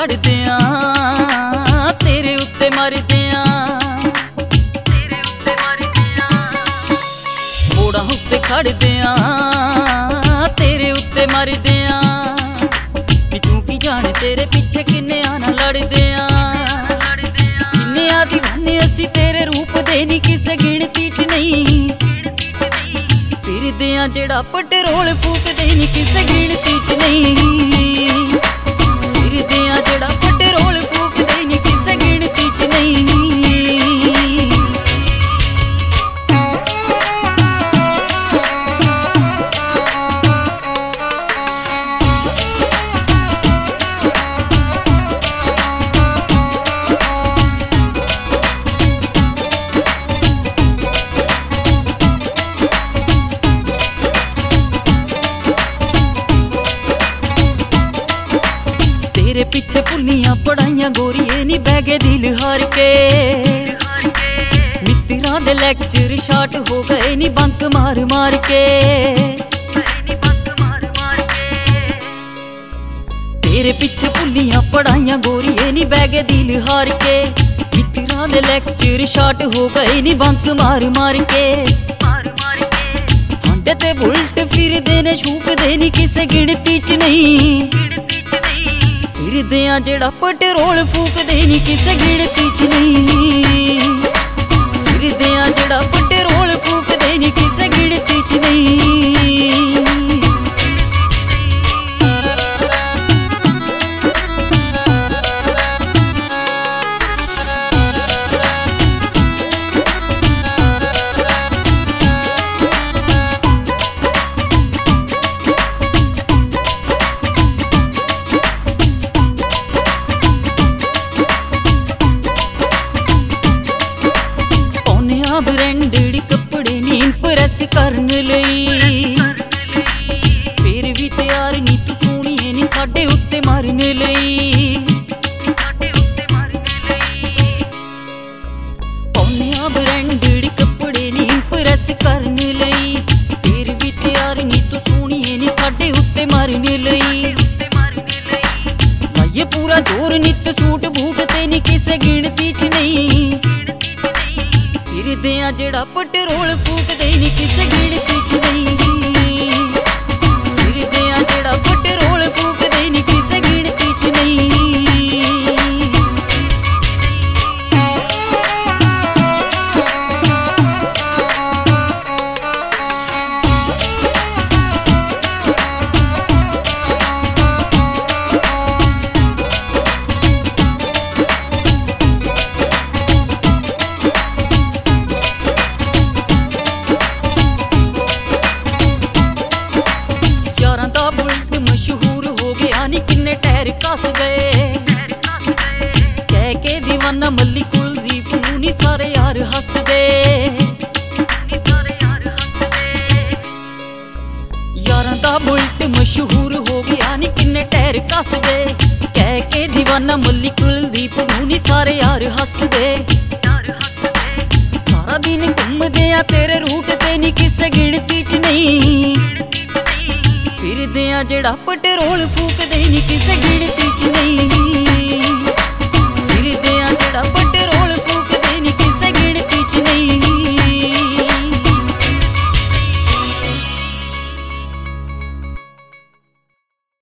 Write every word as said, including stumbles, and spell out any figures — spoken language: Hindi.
खड़दे आ तेरे उत्ते मरदे आ मोड़ा उत्ते खड़दे आ तेरे उत्ते मरदे आ कि तू की जाने तेरे पीछे किन्ने आना लड़दे आ किन्ने आ दीवाने असी तेरे रूप दे नी किसे गिनती च नहीं फिरदे आ जेड़ा पेट्रोल फूकदे नी किसे गिनती च नहीं फिरदे आ जेड़ा पेट्रोल फूकदे नी किसे गिनती च नहीं। तेरे पीछे पुलियां पढ़ाइयां गोरिए नी बैगे दिल हार के मित्तरां दे लेक्चर शार्ट हो गए नी बंक मार मार के तेरे पीछे पुलियां पढ़ाइयां गोरिए नी बैगे दिल हार के मित्तरां दे लेक्चर शार्ट हो गए नी बंक मार मार के हांडे ते बुलट फिरदे ने शूकदे नी किसे गिनती च नहीं फिरदे आ जेड़ा पेट्रोल फूकदे नी किसे गिनती च नहीं फिरदे आ जेड़ा पेट्रोल फूकदे नी किसे गिनती च नहीं। ब्रांडेड कपड़े नी इंप्रेस करन लई फिर भी तैयार नी तू सोहणीए नी साडे उत्ते मारन लई पौनिया ब्रांडेड कपड़े नी इंप्रेस करन लई फिर भी तैयार नी तू सोहणीए नी साडे उत्ते मारन लई लाइए पूरा जोर नित सूट बूट ते नी किसे गिनती च नहीं फिरदे आ जेड़ा पेट्रोल फूकदे नी किसे गिनती च नहीं फिरदे आ जेड़ा पेट्रोल फूकदे नी किसे गिनती च नहीं। किन्ने टैर कस गए कह के दीवाना मल्ली कुलदीप नूं नी सारे यार हस दे यारां दा बुलट मशहूर हो गया नी किन्ने टैर कस गए कह के दीवाना मल्ली कुलदीप नूं नी सारे यार हस दे सारा दिन घूमदे आ तेरे रूट ते नी किसे गिनती च नहीं फिरदे आ जेड़ा पेट्रोल फूकदे नी किसे गिनती च नहीं।